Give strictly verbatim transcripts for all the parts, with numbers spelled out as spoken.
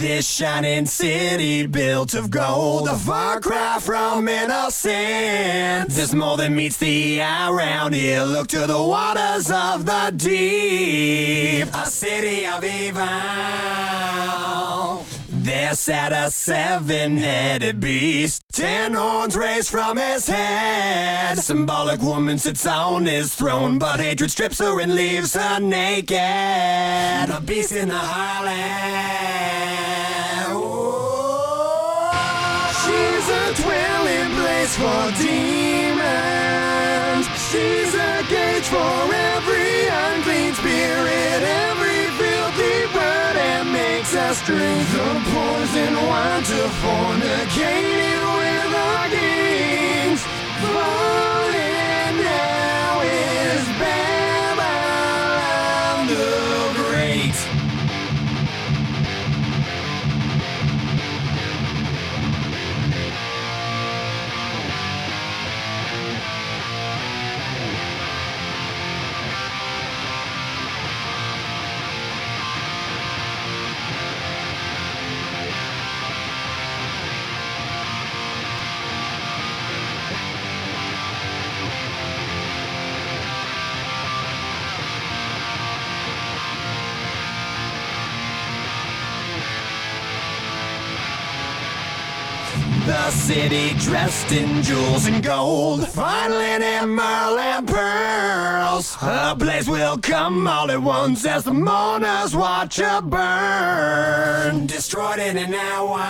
This shining city built of gold, a far cry from innocence. There's more than meets the eye around here. Look to the waters of the deep. A city of evil. There sat a seven-headed beast, ten horns raised from his head. Symbolic woman sits on his throne, but hatred strips her and leaves her naked. A beast in the highland. Ooh. She's a dwelling place for demons. She's a cage for every unclean spirit, every filthy word that makes us drink the poison wine to fornicate with our kings. Falling now is Babylon the Great. The city dressed in jewels and gold, fine linen, merle and pearls. A blaze will come all at once as the mourners watch her burn. Destroyed in an hour.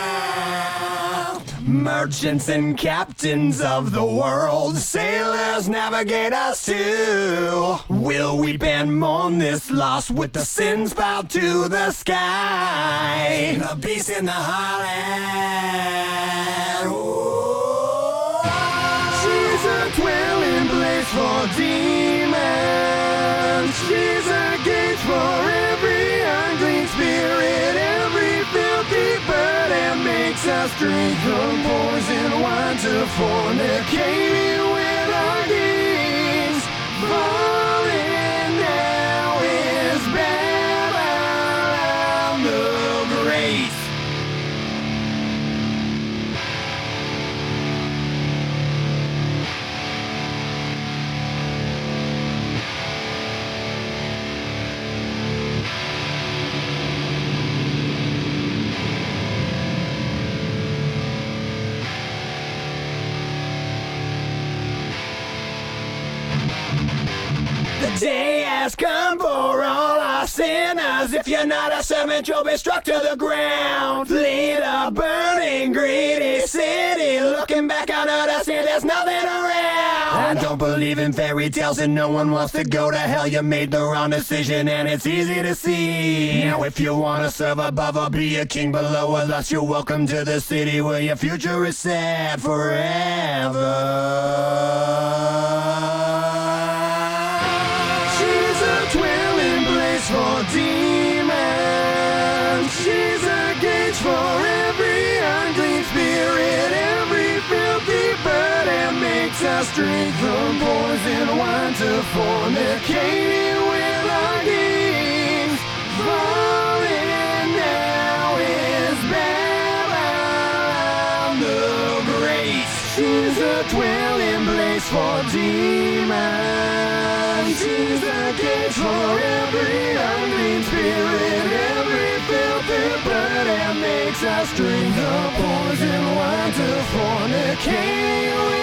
Merchants and captains of the world, sailors navigate us too. Will weep and mourn this loss with the sins bowed to the sky. The beast in the highland. Ooh. She's a dwelling place for demons. She's a gate for every unclean spirit, every filthy bird that makes us drink the poison wine to fornicate with our kings. Falling now is Babylon the Great. The day has come for all our sinners. If you're not a servant, you'll be struck to the ground. Flee the burning, greedy city. Looking back on her to see there's nothing around. I don't believe in fairy tales and no one wants to go to hell. You made the wrong decision and it's easy to see. Now if you want to serve above or be a king below or less, you're welcome to the city where your future is set forever. For demons, she's a gauge for every unclean spirit, every filthy bird that makes us drink the poison wine to fornicate with our kings. Falling now is Babylon the Great. She's a dwelling place for demons. She's a cage for every unclean spirit, every filthy bird that makes us drink the poison wine to fornicate with